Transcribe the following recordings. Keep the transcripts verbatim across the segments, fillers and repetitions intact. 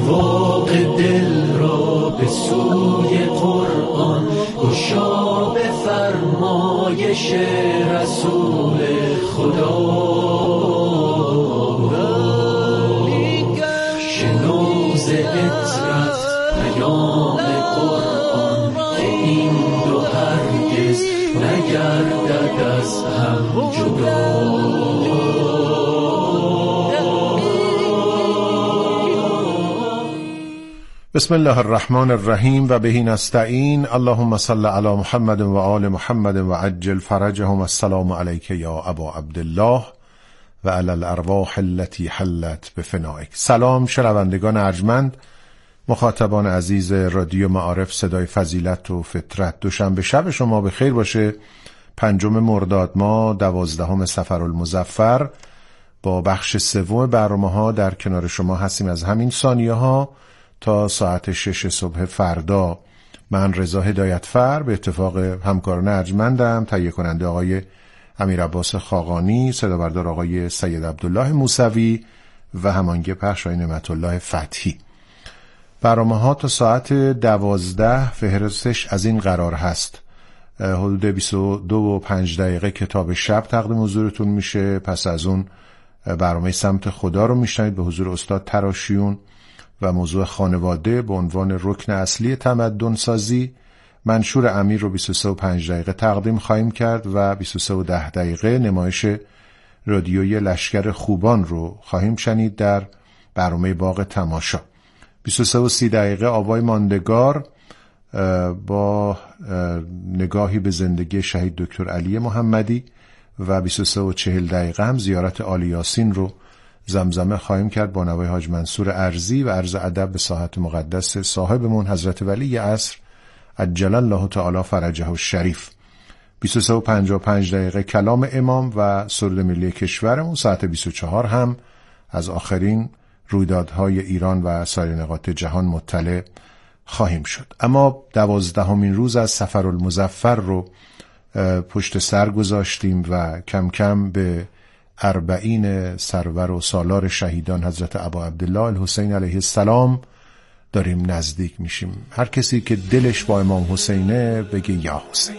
ارواق دل را به سوی قرآن گشا به فرمایش رسول خدا. شنو ز عطرت پیام قرآن که این دو هرگز نگردد از هم جدا. بسم الله الرحمن الرحیم و بهی نستعین. اللهم صل علی محمد و آل محمد و عجل فرجهم. السلام علیک یا ابا عبدالله و علی الارواح التي حلت بفنائک. سلام شنوندگان ارجمند، مخاطبان عزیز رادیو معارف صدای فضیلت و فطرت. دوشنبه شب شما به خیر باشه. پنجم مرداد ماه دوازدهم صفرالمظفر با بخش سوم برنامه ها در کنار شما هستیم. از همین ثانیه ها تا ساعت شش صبح فردا من رضا هدایتفر به اتفاق همکاران ارجمندم، تهیه کننده آقای امیر عباس خاقانی، صدا بردار آقای سید عبدالله موسوی و همانگی پخش آقای نعمت الله فتحی. برنامه ها تا ساعت دوازده فهرستش از این قرار هست: حدود بیست و دو و پنج دقیقه کتاب شب تقدیم حضورتون میشه. پس از اون برنامه سمت خدا رو میشنید به حضور استاد تراشیون و موضوع خانواده به عنوان رکن اصلی تمدن سازی. منشور امیر رو بیست و سه و پنج دقیقه تقدیم خواهیم کرد و بیست و سه و ده دقیقه نمایش رادیویی لشکر خوبان رو خواهیم شنید در برنامه باغ تماشا. بیست و سه و سی دقیقه آوای ماندگار با نگاهی به زندگی شهید دکتر علی محمدی و بیست و سه و چهل دقیقه هم زیارت آل یاسین رو زمزمه خواهیم کرد با نوای حاج منصور ارزی و عرض ادب به ساحت مقدس صاحبمون حضرت ولی عصر عجل الله تعالی فرجه الشریف. بیست و سه و پنجاه و پنج دقیقه کلام امام و سرود ملی کشورمون. ساعت بیست و چهار هم از آخرین رویدادهای ایران و سایر نقاط جهان مطلع خواهیم شد. اما دوازدهمین روز از صفرالمظفر رو پشت سر گذاشتیم و کم کم به اربعین سرور و سالار شهیدان حضرت ابا عبدالله الحسین علیه السلام داریم نزدیک میشیم. هر کسی که دلش با امام حسینه بگه یا حسین.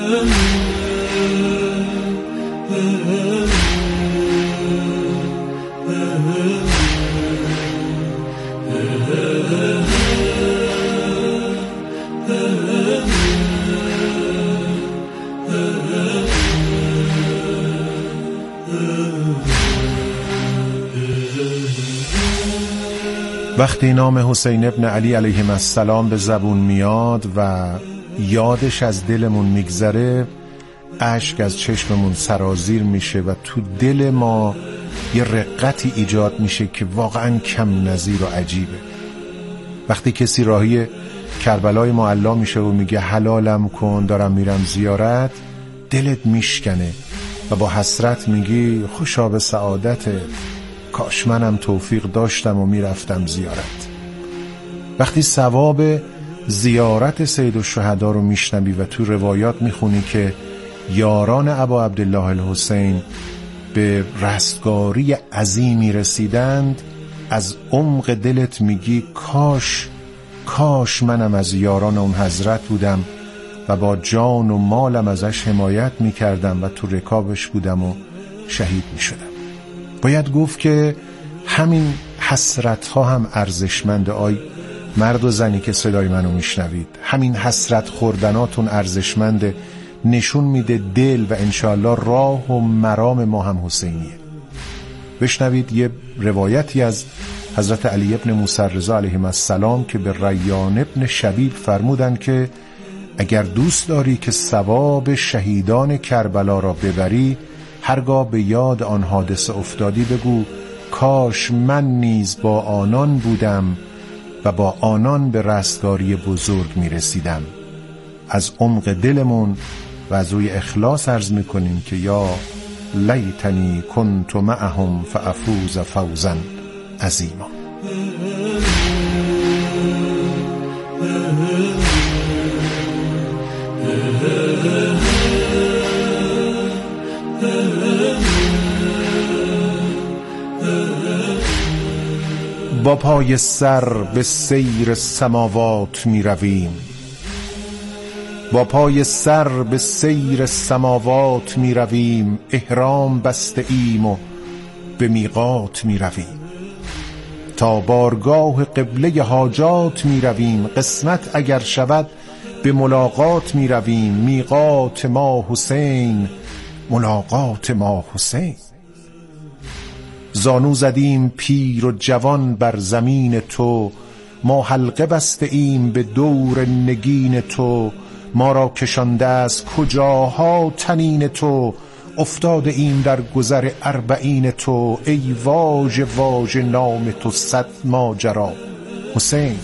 وقتی نام حسین ابن علی علیه السلام به زبون میاد و یادش از دلمون میگذره، اشک از چشممون سرازیر میشه و تو دل ما یه رقتی ایجاد میشه که واقعا کم نظیر و عجیبه. وقتی کسی راهی کربلای معلا میشه و میگه حلالم کن دارم میرم زیارت، دلت میشکنه و با حسرت میگی خوشا به سعادته، کاش منم توفیق داشتم و میرفتم زیارت. وقتی ثواب زیارت سید الشهدا رو میشنوی و تو روایات میخونی که یاران ابا عبدالله الحسین به رستگاری عظیمی رسیدند، از عمق دلت میگی کاش کاش منم از یاران اون حضرت بودم و با جان و مالم ازش حمایت میکردم و تو رکابش بودم و شهید میشدم. باید گفت که همین حسرت ها هم ارزشمنده. آی مرد و زنی که صدای منو میشنوید، همین حسرت خوردناتون ارزشمنده. نشون میده دل و انشاءالله راه و مرام ما هم حسینیه. بشنوید یه روایتی از حضرت علی ابن موسی رضا علیه السلام که به ریان ابن شبیب فرمودن که اگر دوست داری که ثواب شهیدان کربلا را ببری، هرگاه به یاد آن حادثه افتادی بگو کاش من نیز با آنان بودم و با آنان به رستگاری بزرگ می رسیدم. از عمق دلمون و از روی اخلاص عرض می کنیم که یا لیتنی کنت معهم فافوز فوزا عظیما. با با پای سر به سیر سماوات می رویم، با پای سر به سیر سماوات می رویم، احرام بسته ایم و به میقات می رویم، تا بارگاه قبله حاجات می رویم، قسمت اگر شود به ملاقات می رویم، میقات ما حسین، ملاقات ما حسین. زانو زدیم پیر و جوان بر زمین تو، ما حلقه بسته ایم به دور نگین تو، ما را کشانده از کجاها تنین تو، افتاده ایم در گذر اربعین تو، ای واژه واژه نام تو صد ماجرا حسین.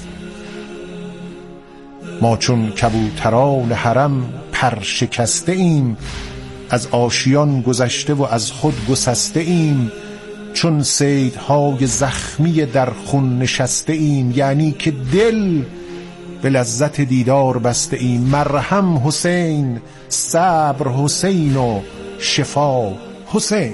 ما چون کبوتران حرم پر شکسته ایم، از آشیان گذشته و از خود گسسته ایم، چون صیدهای زخمی در خون نشسته ایم، یعنی که دل به لذت دیدار بسته ایم. مرهم حسین، صبر حسین و شفا حسین.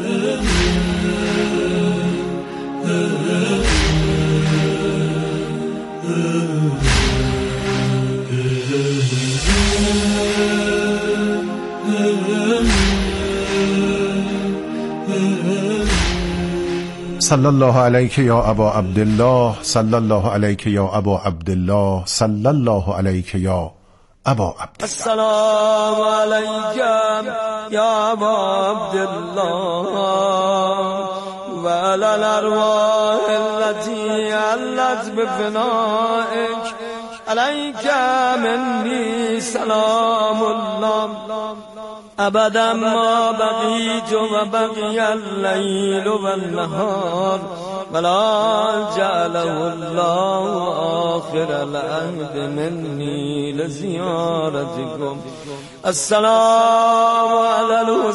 صلی الله علیک یا ابا عبدالله، صلی الله علیک یا ابا عبدالله، صلی الله علیک یا ابا عبدالله. السلام علیک یا ابا عبدالله و علی الارواح التي علت بفنائک، علیک منی سلام الله ابدا ما بقیت و بقی اللیل و النهار ولا جعله الله آخر العهد منی لزیارتکم. السلام علی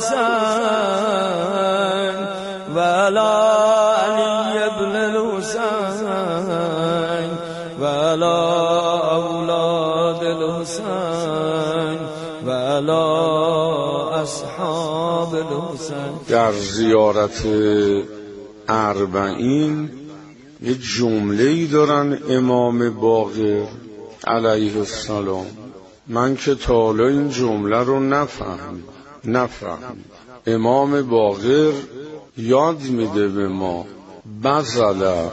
الحسین و علی علی ابن الحسین و علی اولاد الحسین و علی اصحاب الحسین. در زیارت اربعین یه جمله‌ای دارن امام باقر علیه السلام، من که تا حالا این جمله رو نفهم نفهم امام باقر یاد میده به ما بذل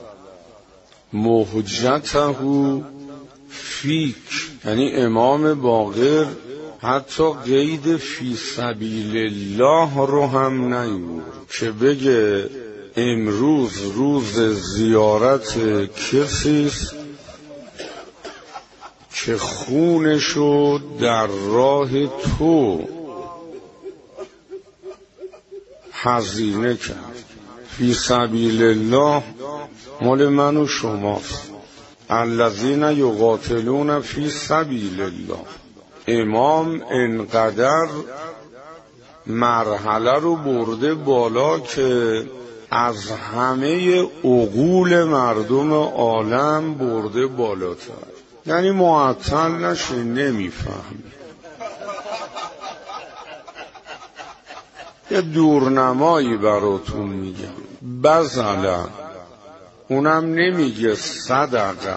محجته فیک، یعنی امام باقر حتی قید فی سبیل الله رو هم نیورد که بگه امروز روز زیارت کسیست که خونشو در راه تو هزینه کرد. فی سبیل الله مال من و شماست، الذین یقاتلون فی سبیل الله. امام انقدر مرحله رو برده بالا که از همه عقول مردم عالم برده بالاتر، یعنی معطل نشه نمیفهمی. یه دورنمایی براتون میگم، بذله اونم نمیگه صدقه،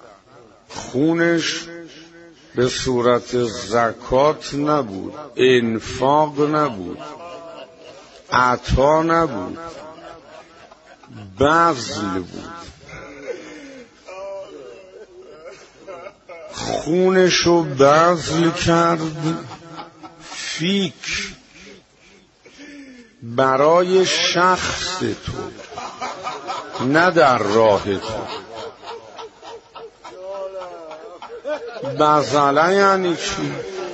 خونش به صورت زکات نبود، انفاق نبود، عطا نبود، بذل بود. خونشو بذل کرد فیک، برای شخص تو، نه در راه تو. بذله یعنی چی؟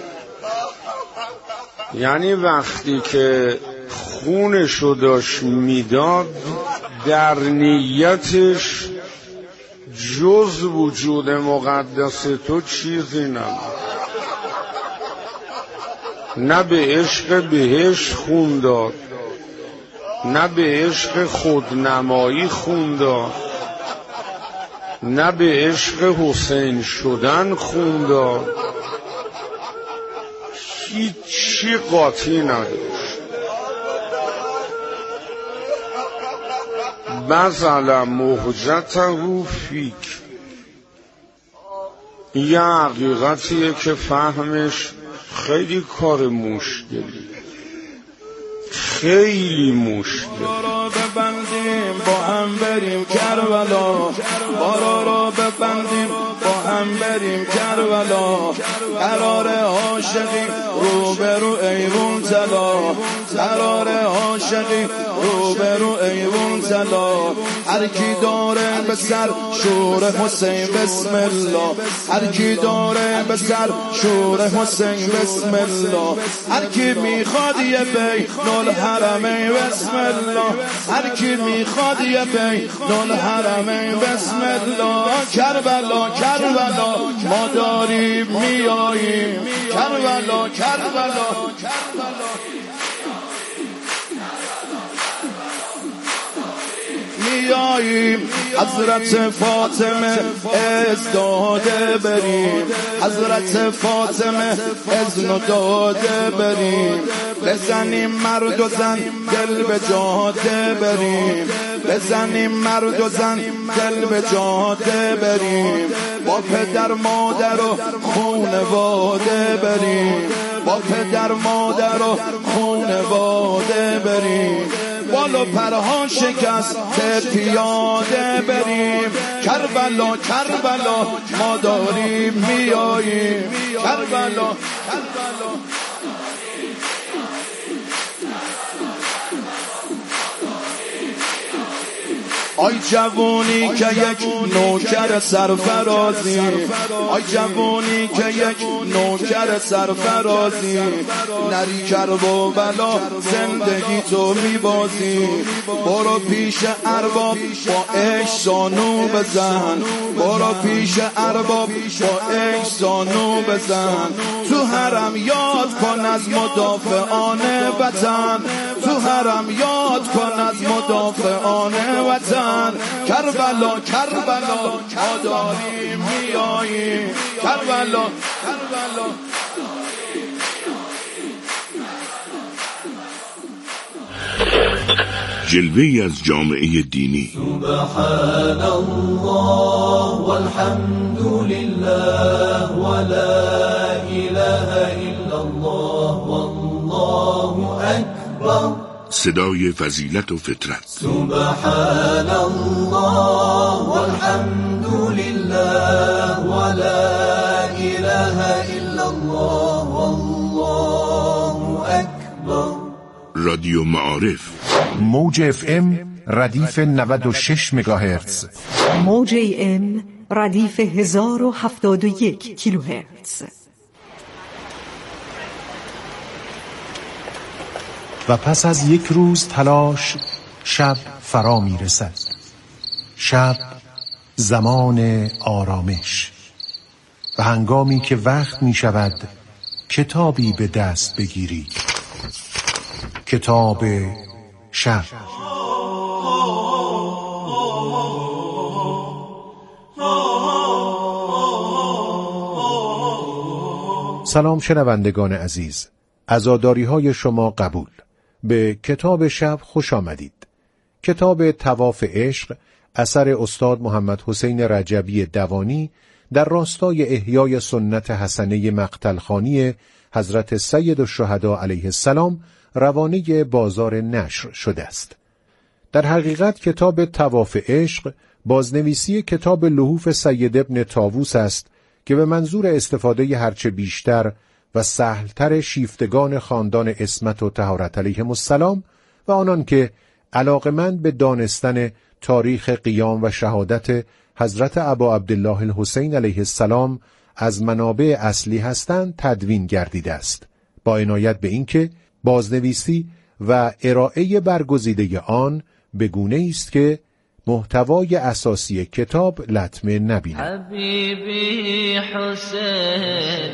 یعنی وقتی که خونشو داشت میداد در نیتش جز وجود مقدس تو چیزی نبود، نه به عشق بهشت خون داد، نه به عشق خودنمایی خون داد، نه به عشق حسین شدن خون داد، هیچی قاطی نداشت. بذل مهجته فیک. یه حقیقتیه که فهمش خیلی کار مشکلی، خیلی مشکل. بارا ببندیم با هم بریم کربلا، بارا را ببندیم با هم بریم کربلا. قرار عاشقی روبرو ایوون زلا، قرار عاشقی روبرو ایوون زلا. هر کی داره به سر شور حسین بسم الله، هر کی داره به سر شور حسین بسم الله. هر کی میخواد یه بین الحرمین بسم الله، هر کی میخواد یه بین الحرمین بسم الله. کربلا کربلا ما داریم میاییم، کربلا کربلا میاییم. حضرت فاطمه ازداده بریم، حضرت فاطمه اذن داده بریم. بزنیم مرد و زن دل به جاده بریم، بزنیم مرد و زن دل به جاده بریم. با پدر مادر و خونواده بریم، با پدر مادر و خونواده بریم. بالو پرها شکست پیاده بریم. کربلا کربلا ما داریم میاییم، کربلا کربلا. آی جوونی که یک نوکر سرفرازی، آی جوونی که یک نوکر سرفرازی. نری کرب و بلا زندگی تو میبازی. برو پیش ارباب با عشق زانو بزن، برو پیش ارباب با عشق زانو بزن. تو حرم یاد کن از مدافعان وطن، تو حرم یاد کن از مدافعان وطن. کربلا کربلا ما داریم میاییم، کربلا کربلا. جلوه‌ای از جامعه دینی. سبحان الله والحمد لله ولا اله الا الله والله اکبر. صدای فضیلت و فطرت. سبحان الله والحمد لله ولا اله الا الله والله اکبر. رادیو معارف. موج اف ام ردیف نود و شش مگاهرتز، موج ای ام ردیف هزار و هفتاد و یک کیلوهرتز. و پس از یک روز تلاش شب فرا می رسد. شب زمان آرامش و هنگامی که وقت می شود کتابی به دست بگیری، کتاب شب. سلام شنوندگان عزیز، عزاداری های شما قبول. به کتاب شب خوش آمدید. کتاب طواف عشق اثر استاد محمد حسین رجبی دوانی در راستای احیای سنت حسنه مقتلخانی حضرت سید الشهدا علیه السلام روانه بازار نشر شده است. در حقیقت کتاب طواف عشق بازنویسی کتاب لحوف سید ابن طاووس است که به منظور استفاده هرچه بیشتر و سهلتر شیفتگان خاندان عصمت و طهارت علیهم السلام و آنان که علاقمند به دانستن تاریخ قیام و شهادت حضرت ابا عبدالله الحسین علیه السلام از منابع اصلی هستند تدوین گردیده است، با عنایت به اینکه بازنویسی و ارائه برگزیده آن به گونه است که محتوای اساسی کتاب لطمه نبیند. حبیبی حسین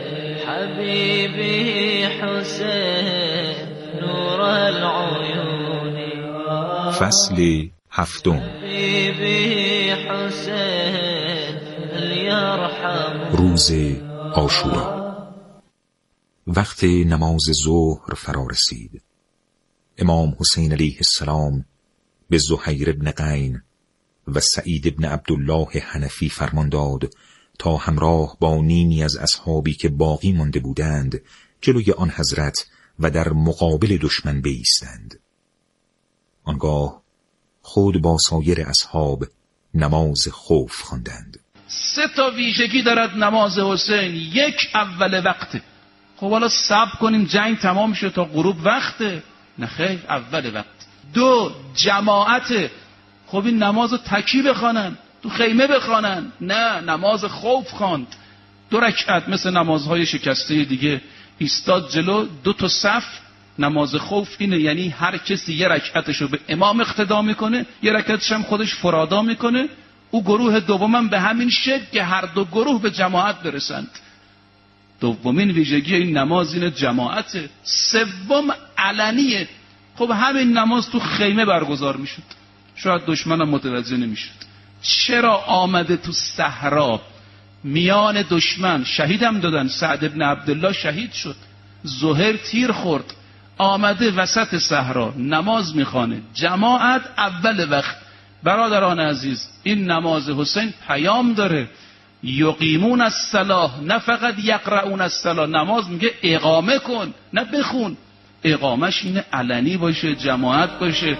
حبیبی حسین نور العیون. فصل هفتم. حبیبی حسین یرحم. روز عاشورا. وقت نماز ظهر فرا رسید. امام حسین علیه السلام به زهیر بن قین و سعید بن عبدالله حنفی فرمان داد تا همراه با نیمی از اصحابی که باقی مانده بودند جلوی آن حضرت و در مقابل دشمن بایستند. آنگاه خود با سایر اصحاب نماز خوف خواندند. سه تا ویژگی دارد نماز حسین. یک، اول وقته. خب حالا صبر کنیم جنگ تمام شد تا غروب وقته؟ نه خیر، اول وقت. دو، جماعته. خب این نماز تکی بخوانن، تو خیمه بخوانن؟ نه، نماز خوف خواند. دو رکعت مثل نمازهای شکسته دیگه ایستاد جلو، دو تا صف. نماز خوف اینه، یعنی هر کسی یه رکعتشو به امام اقتدا میکنه، یه رکعتش هم خودش فرادا میکنه. او گروه دومم به همین شکل که هر دو گروه به جماعت برسند. دومین ویژگی این نماز اینه، جماعته. سوم علنیه. خب همین نماز تو خیمه برگزار میشد، شاید دشمنم متوجه نمیشد. چرا آمده تو صحرا میان دشمن؟ شهیدم دادن، سعد ابن عبدالله شهید شد، زهیر تیر خورد. آمده وسط صحرا نماز میخوانه، جماعت اول وقت. برادران عزیز، این نماز حسین پیام داره. یقیمون الصلاة، نه فقط یقرؤون الصلاة. نماز میگه اقامه کن، نه بخون. اقامش اینه علنی باشه، جماعت باشه.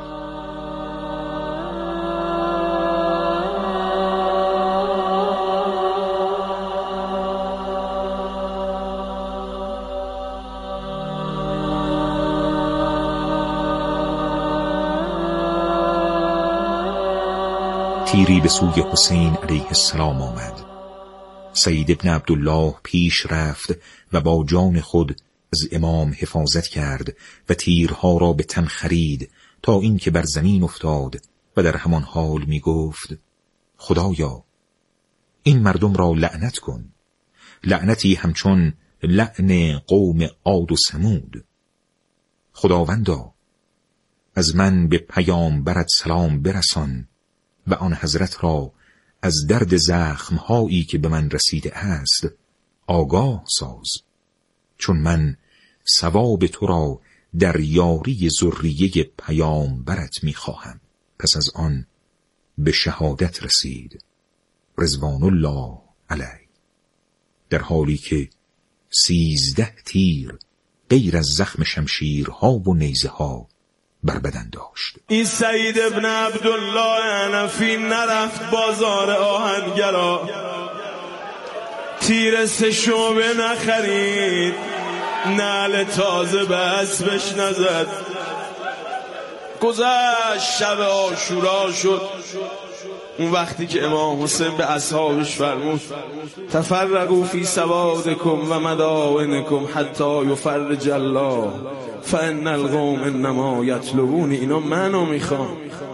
تیری به سوی حسین علیه السلام آمد. سعید ابن عبدالله پیش رفت و با جان خود از امام حفاظت کرد و تیرها را به تن خرید تا اینکه بر زمین افتاد و در همان حال می گفت: خدایا این مردم را لعنت کن، لعنتی همچون لعن قوم عاد و ثمود. خداوندا از من به پیامبرت سلام برسان و آن حضرت را از درد زخمهایی که به من رسیده است آگاه ساز، چون من ثواب تو را در یاری ذریه پیامبرت می‌خواهم. پس از آن به شهادت رسید رضوان الله علیه، در حالی که سیزده تیر غیر از زخم شمشیرها و نیزه ها بر بدن داشت. این سعید ابن عبدالله حنفی نرفت بازار آهنگرا، تیر سه شعبه نخرید، نعل تازه به اسبش نزد. گذشت شب عاشورا شد، اون وقتی که امام حسین به اصحابش فرمود: تفرقوا فی سوادکم و مدائنکم حتی یفرج الله فان القوم انما یطلبون. اینا منو میخوان.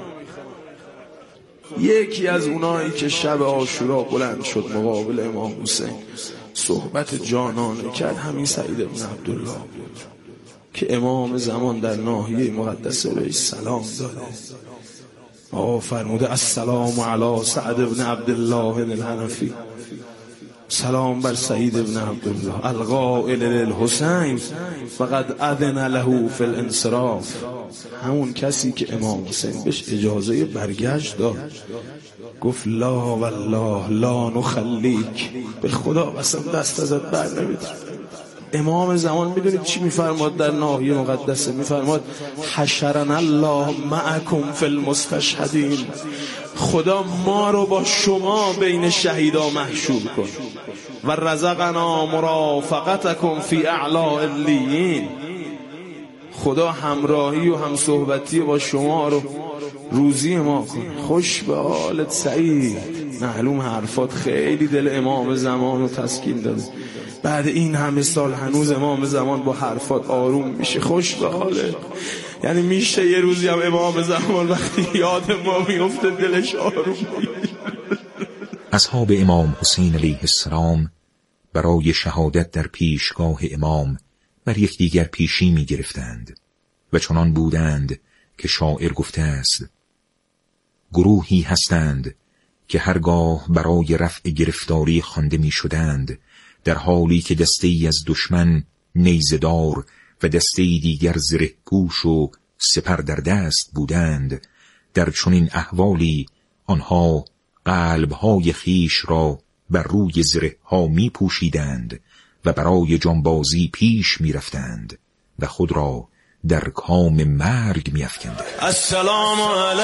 یکی از اونایی که شب عاشورا بلند شد مقابل امام حسین صحبت جانانه کرد، همین سعید ابن عبدالله بود که امام زمان در ناحیه مقدسه بهش سلام داده. آقا فرموده: السلام علی سعد ابن عبدالله الحنفی، سلام بر سعید ابن عبدالله القائل للحسین فقد اذن له فی الانصراف. همون کسی که امام حسین بهش اجازه برگشت داد. گفت: لا والله لا نخلیک، به خدا قسم دست ازت بر نمی‌دارم. امام زمان میدونید چی میفرماد در ناحیه مقدسه؟ میفرماد: حشرنا الله معکم فی المستشهدین، خدا ما رو با شما بین شهیدا محشور کن. و رزقنا مرافقتکم فی اعلی علیین، خدا همراهی و هم صحبتی با شما رو روزی ما کن. خوش به حالت سعید. معلوم حرفات خیلی دل امام زمان رو تسکین داده. بعد این همه سال هنوز امام زمان با حرفات آروم میشه. خوش به حالت. یعنی میشه یه روزی هم امام زمان وقتی یاد ما میفته دلش آروم میشه. اصحاب امام حسین علیه السلام برای شهادت در پیشگاه امام بر یکدیگر پیشی می گرفتند و چنان بودند که شاعر گفته است: گروهی هستند که هرگاه برای رفع گرفتاری خوانده می شدند، در حالی که دسته‌ای از دشمن نیزدار و دسته‌ای دیگر زره پوش و سپر در دست بودند، در چنین احوالی آنها قلبهای خیش را بر روی زره ها می پوشیدند و برای جانبازی پیش می رفتند و خود را در کام مرگ می افکندند. السلام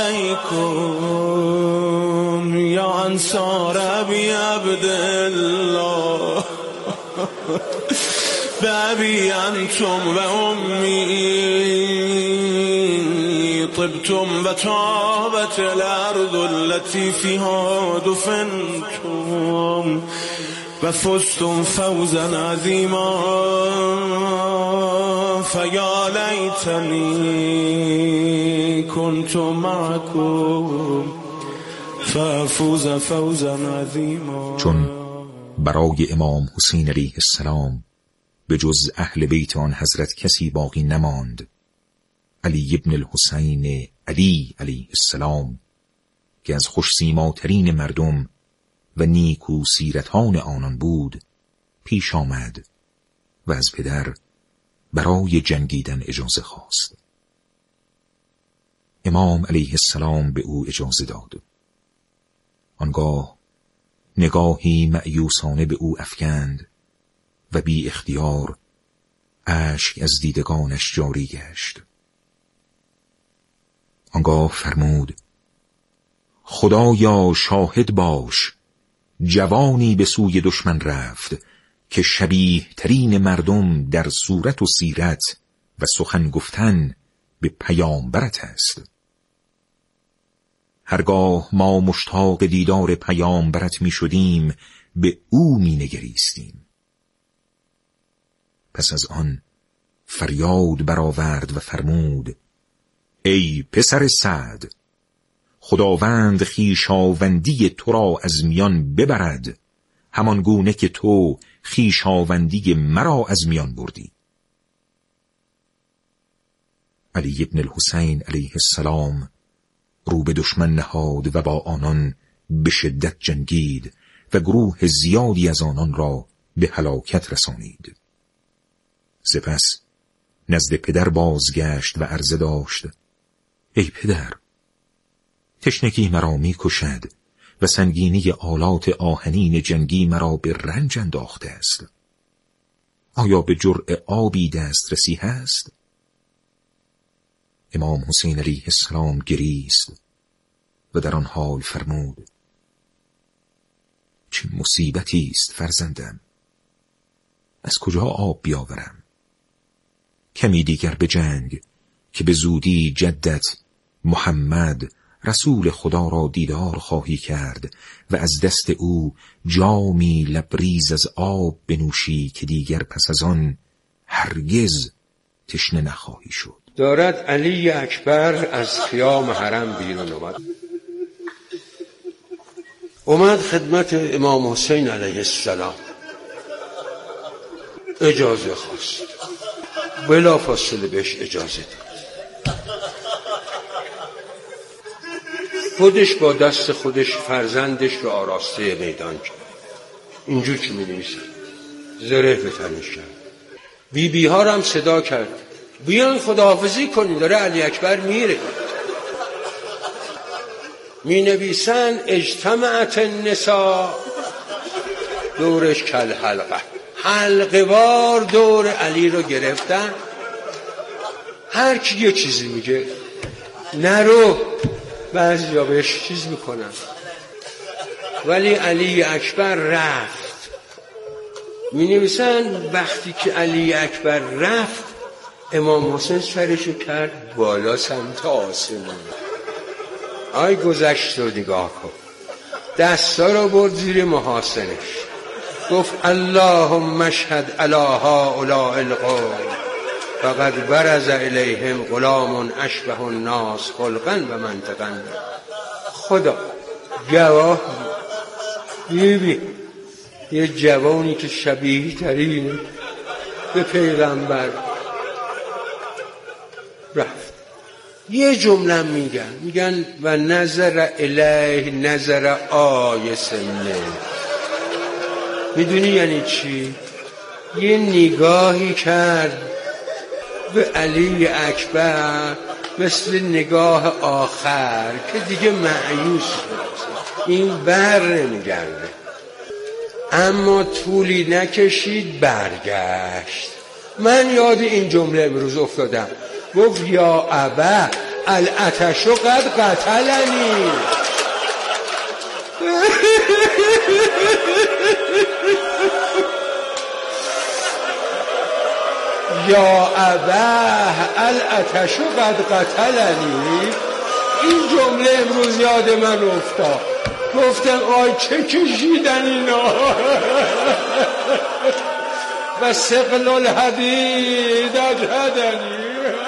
علیکم یا انصار ابی عبدالله بابی انتم و امی طبتم و طابت الارض التي فيها دفنتم و فزتم فوزا عظیما فیا لیتنی كنت معكم فافوز فوزا عظیما. چون برای امام حسین علیه السلام به جز اهل بیت آن حضرت کسی باقی نماند، علی ابن الحسین علی علیه السلام که از خوش‌سیماترین مردم و نیکو سیرتان آنان بود پیش آمد و از پدر برای جنگیدن اجازه خواست. امام علیه السلام به او اجازه داد. آنگاه نگاهی مأیوسانه به او افکند و بی اختیار اشک از دیدگانش جاری گشت. آنگاه فرمود: خدایا شاهد باش، جوانی به سوی دشمن رفت که شبیه ترین مردم در صورت و سیرت و سخن گفتن به پیامبرت است. هرگاه ما مشتاق دیدار پیامبرت می شدیم به او می نگریستیم. پس از آن فریاد برآورد و فرمود: ای پسر سعد، خداوند خویشاوندی تو را از میان ببرد، همان گونه که تو خویشاوندی مرا از میان بردی. علی ابن الحسین علیه السلام رو به دشمن نهاد و با آنان به شدت جنگید و گروه زیادی از آنان را به هلاکت رسانید. سپس نزد پدر بازگشت و عرضه داشت: ای پدر، تشنگی مرا می کشد و سنگینی آلات آهنین جنگی مرا به رنج انداخته است. آیا به جرعه آبی دسترسی هست؟ امام حسین علیه السلام گریست و در آن حال فرمود: چه مصیبتی است فرزندم، از کجا آب بیاورم؟ کمی دیگر به جنگ که به زودی جدت محمد رسول خدا را دیدار خواهی کرد و از دست او جامی لبریز از آب بنوشی که دیگر پس از آن هرگز تشنه نخواهی شد. دارد علی اکبر از خیام حرم بیرون اومد. اومد خدمت امام حسین علیه السلام، اجازه خواست. بلا فاصله بهش اجازه داد. خودش با دست خودش فرزندش رو آراسته میدان کرد. اینجور که می نویسن زره به تنش کرد. بی بی ها هم صدا کرد: بیان خداحافظی کنید، داره علی اکبر میره. می نویسن اجتمعت النساء، دورش کل حلقه، حلقه وار دور علی رو گرفتن. هر کی یه چیزی میگه، نرو، بعضی ها بهش چیز میکنن. ولی علی اکبر رفت. می نویسن وقتی که علی اکبر رفت، امام حسین سرشو کرد بالا سمت آسمون. آی گذشت رو نگاه کن، دستا رو برد زیر محاسنش، گفت اللهم اشهد علی هؤلاء القوم فقد برز الیهم غلام اشبه الناس خلقا و منطقا. خدا گواه بیبی یه جوانی که شبیه ترین به پیغمبر رفت. یه جمله میگن میگن و نظر الیه نظر آیسنه. میدونی یعنی چی؟ یه نگاهی کرد به علی اکبر مثل نگاه آخر که دیگه مایوس شد، این بر نمیگرده. اما طولی نکشید برگشت. من یاد این جمله امروز افتادم، گفت یا ابا العطش قد قتلنی. یا ابا العطش قد قتلنی. این جمله امروز یاد من افتاد. گفتن آی چه کشیدن اینا و ثقل الحدید اجهدنی.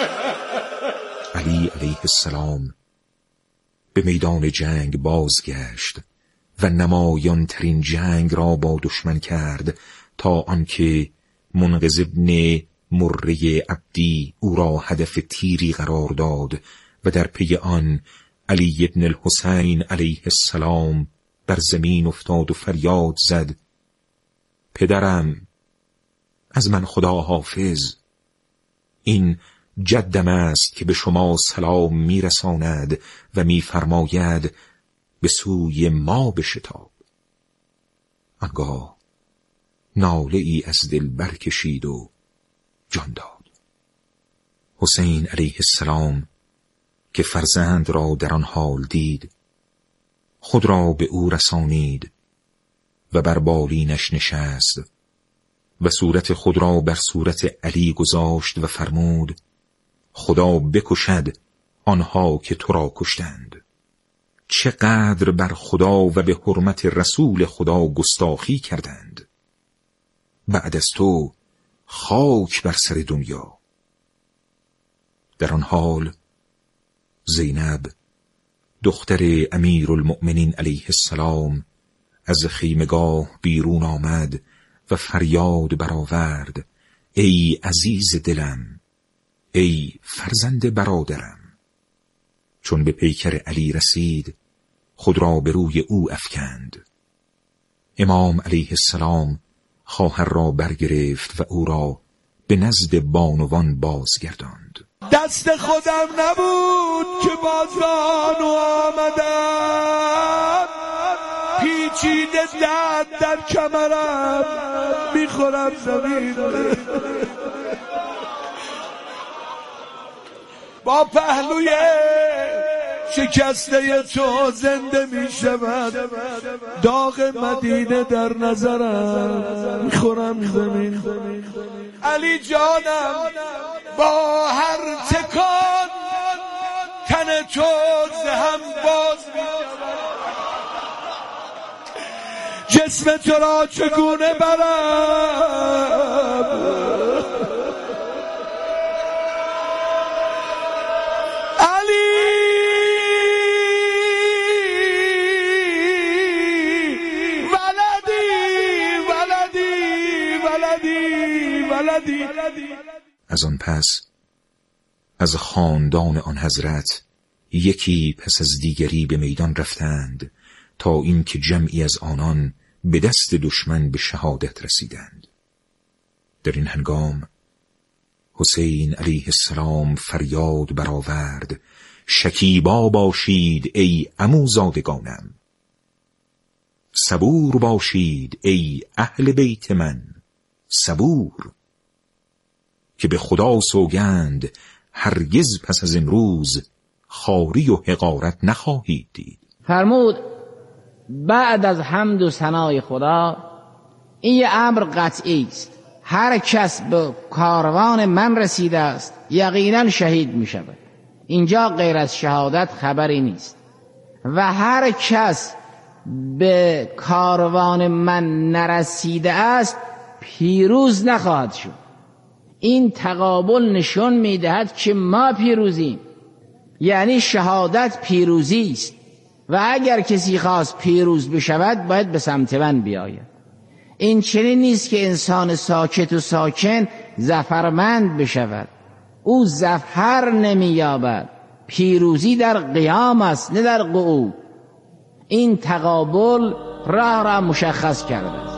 علی علیه السلام به میدان جنگ بازگشت و نمایان ترین جنگ را با دشمن کرد تا آنکه منقذ ابن مره عبدی او را هدف تیری قرار داد و در پی آن علی ابن الحسین علیه السلام بر زمین افتاد و فریاد زد پدرم از من خدا حافظ، این جدم است که به شما سلام میرساند و میفرماید به سوی ما بشتاب. آنگاه ناله ای از دل برکشید و جان داد. حسین علیه السلام که فرزند را در آن حال دید، خود را به او رسانید و بر بالینش نشست و صورت خود را بر صورت علی گذاشت و فرمود خدا بکشد آنها که تو را کشتند. چقدر بر خدا و به حرمت رسول خدا گستاخی کردند. بعد از تو خاک بر سر دنیا. در آن حال زینب دختر امیرالمؤمنین علیه السلام از خیمگاه بیرون آمد و فریاد برآورد ای عزیز دلم، ای فرزند برادرم. چون به پیکر علی رسید خود را به روی او افکند. امام علیه السلام خواهر را برگرفت و او را به نزد بانوان بازگرداند. دست خودم نبود که بازانو آمدم، پیچیده درد در کمرم میخورم زمین. با پهلوی شکسته تو زنده می شود، داغ مدینه در نظرم میخورم زمین. علی جانم با هر تکان تن تو زهم باز می شود، جسم تو را چگونه برم. از آن پس از خاندان آن حضرت یکی پس از دیگری به میدان رفتند تا اینکه جمعی از آنان به دست دشمن به شهادت رسیدند. در این هنگام حسین علیه السلام فریاد برآورد شکیبا باشید ای عموزادگانم، صبور باشید ای اهل بیت من، صبور، که به خدا سوگند هرگز پس از امروز خواری و حقارت نخواهید دید. فرمود بعد از حمد و ثنای خدا این یه امر قطعی است، هر کس به کاروان من رسیده است یقینا شهید می شود. اینجا غیر از شهادت خبری نیست. و هر کس به کاروان من نرسیده است پیروز نخواهد شد. این تقابل نشون میدهد که ما پیروزیم، یعنی شهادت پیروزی است و اگر کسی خواست پیروز بشود باید به سمت من بیاید. این چنین نیست که انسان ساکت و ساکن ظفرمند بشود، او ظفر نمییابد. پیروزی در قیام است نه در قعود. این تقابل راه را مشخص کرده است.